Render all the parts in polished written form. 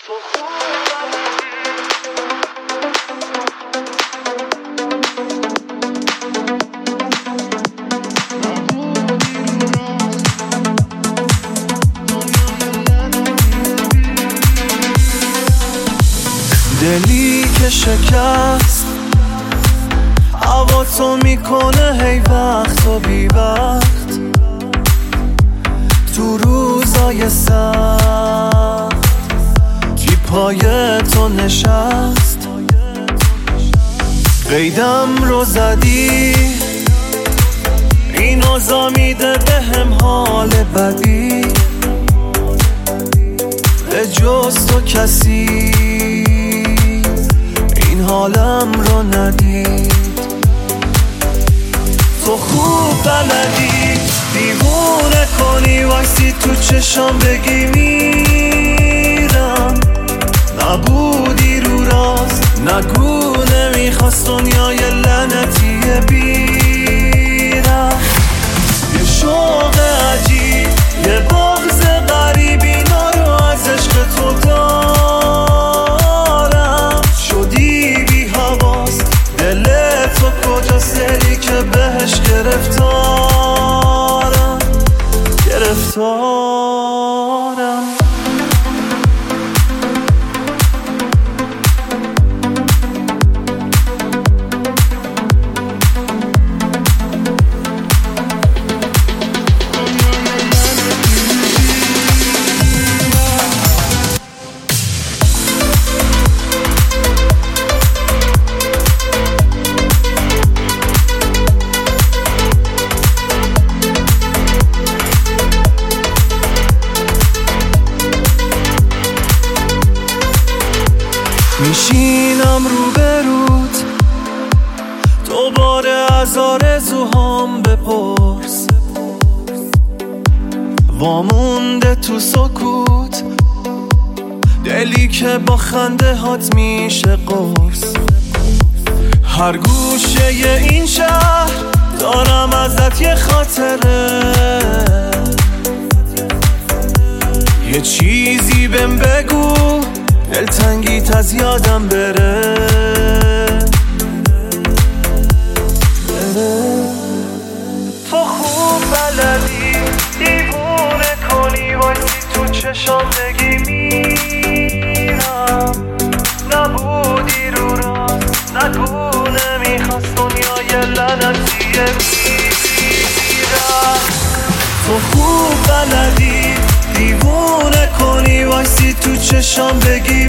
دلی که شکست هواتو میکنه هی وقت و بی وقت، تو روزای سخت کی پای تو نشست. قیدم رو زدی این اوضاع میده بهم حال بدی، به جز تو کسی این حالم رو ندید. تو خوب بلدی دیوونه کنی وایسی تو چشام بگی میرم، نبودی رو راست نگو نمیخواست دنیای لعنتی بیرم. یه شوق عجیب یه بغض غریب اینا رو از عشق تو دارم، شدی بی حواس دل تو کجاست دلی که بهش گرفتارم. میشینم روبروت دوباره از آرزوهام بپرس، وامونده تو سکوت دلی که با خنده هات میشه قرص. هر گوشه این شهر دارم ازت یه خاطره، یه چیزی بهم بگو دلتنگیت از یادم بره. تو خوب بلدی دیوونه کنی وایسی تو چشام بگی میرم، نبودی رو راست نگو نمیخواست دنیای لعنتی بیرم. تو خوب بلدی دیوونه کنی وایسی تو چشام بگی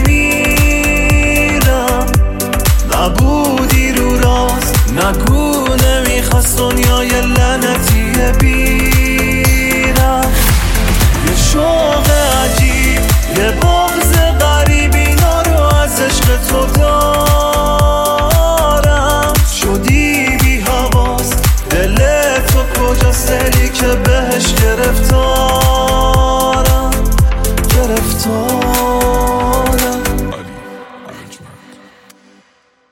میرم، نبودی رو راست نگو نمیخواست دنیای لعنتی بیرم. یه شوق عجیب یه بغض غریب اینا رو از عشق تو دارم، شدی بی حواس دل تو کجاست دلی که بهش گرفتارم.